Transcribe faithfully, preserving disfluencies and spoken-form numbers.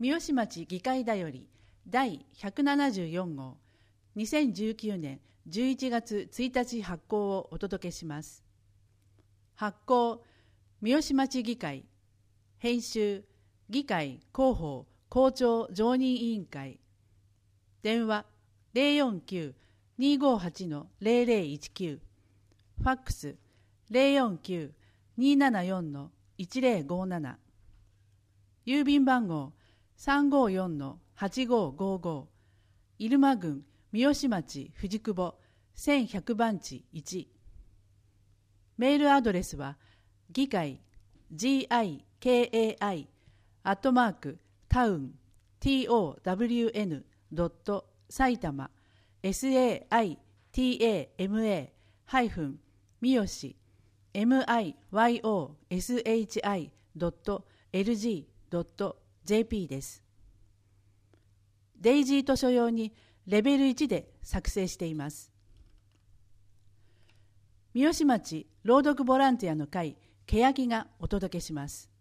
三好町議会だより第ひゃくななじゅうよん号にせんじゅうきゅうねんじゅういちがつついたち発行をお届けします。発行三好町議会、編集議会広報校長常任委員会、電話 ゼロよんきゅう にーごーはち ゼロゼロいちきゅう、ファックス ゼロよんきゅう にーななよん いちゼロごーなな、郵便番号 さんごーよん はちごーごーごー、入間郡三好町藤久保せんひゃくばんちいち、メールアドレスは議会 ギカイ アットマークタウン トウン ドット埼玉 サイタマ ハイフン三好 ミヨシ ドットエルジー ドットジェーピー です。デイジー図書用にレベルいちで作成しています。三好町朗読ボランティアの会けやきがお届けします。